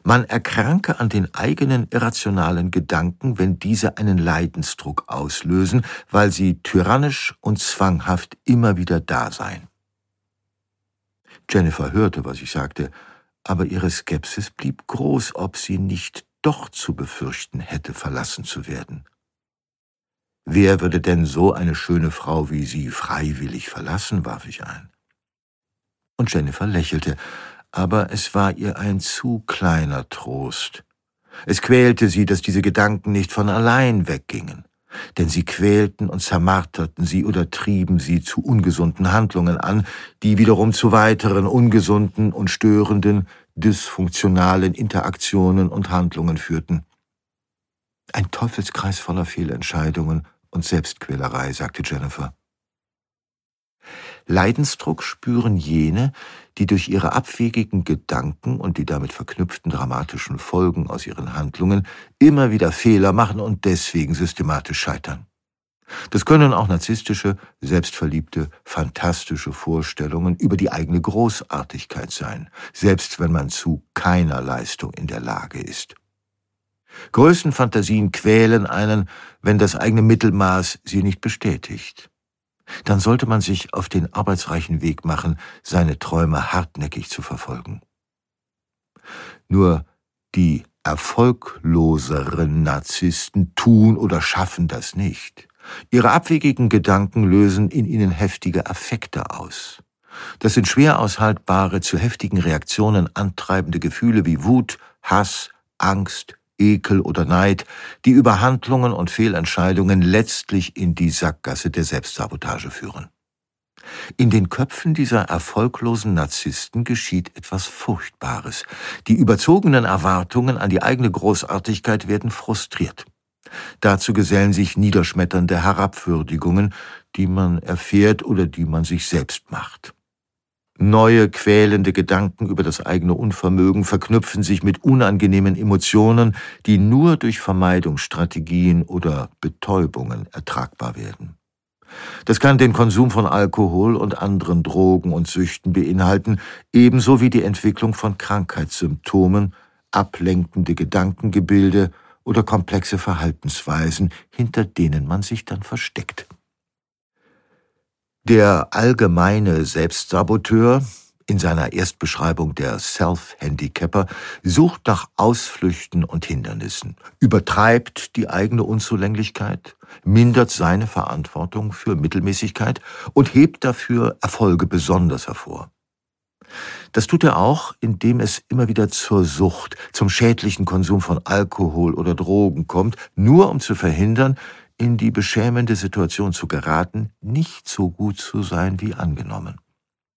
Man erkranke an den eigenen irrationalen Gedanken, wenn diese einen Leidensdruck auslösen, weil sie tyrannisch und zwanghaft immer wieder da seien. Jennifer hörte, was ich sagte, aber ihre Skepsis blieb groß, ob sie nicht doch zu befürchten hätte, verlassen zu werden. Wer würde denn so eine schöne Frau wie sie freiwillig verlassen, warf ich ein. Und Jennifer lächelte, aber es war ihr ein zu kleiner Trost. Es quälte sie, dass diese Gedanken nicht von allein weggingen, denn sie quälten und zermarterten sie oder trieben sie zu ungesunden Handlungen an, die wiederum zu weiteren ungesunden und störenden, dysfunktionalen Interaktionen und Handlungen führten. Ein Teufelskreis voller Fehlentscheidungen und Selbstquälerei, sagte Jennifer. Leidensdruck spüren jene, die durch ihre abwegigen Gedanken und die damit verknüpften dramatischen Folgen aus ihren Handlungen immer wieder Fehler machen und deswegen systematisch scheitern. Das können auch narzisstische, selbstverliebte, fantastische Vorstellungen über die eigene Großartigkeit sein, selbst wenn man zu keiner Leistung in der Lage ist. Größenfantasien quälen einen, wenn das eigene Mittelmaß sie nicht bestätigt. Dann sollte man sich auf den arbeitsreichen Weg machen, seine Träume hartnäckig zu verfolgen. Nur die erfolgloseren Narzissten tun oder schaffen das nicht. Ihre abwegigen Gedanken lösen in ihnen heftige Affekte aus. Das sind schwer aushaltbare, zu heftigen Reaktionen antreibende Gefühle wie Wut, Hass, Angst, Ekel oder Neid, die über Handlungen und Fehlentscheidungen letztlich in die Sackgasse der Selbstsabotage führen. In den Köpfen dieser erfolglosen Narzissten geschieht etwas Furchtbares. Die überzogenen Erwartungen an die eigene Großartigkeit werden frustriert. Dazu gesellen sich niederschmetternde Herabwürdigungen, die man erfährt oder die man sich selbst macht. Neue, quälende Gedanken über das eigene Unvermögen verknüpfen sich mit unangenehmen Emotionen, die nur durch Vermeidungsstrategien oder Betäubungen ertragbar werden. Das kann den Konsum von Alkohol und anderen Drogen und Süchten beinhalten, ebenso wie die Entwicklung von Krankheitssymptomen, ablenkende Gedankengebilde oder komplexe Verhaltensweisen, hinter denen man sich dann versteckt. Der allgemeine Selbstsaboteur, in seiner Erstbeschreibung der Self-Handicapper, sucht nach Ausflüchten und Hindernissen, übertreibt die eigene Unzulänglichkeit, mindert seine Verantwortung für Mittelmäßigkeit und hebt dafür Erfolge besonders hervor. Das tut er auch, indem es immer wieder zur Sucht, zum schädlichen Konsum von Alkohol oder Drogen kommt, nur um zu verhindern, in die beschämende Situation zu geraten, nicht so gut zu sein wie angenommen.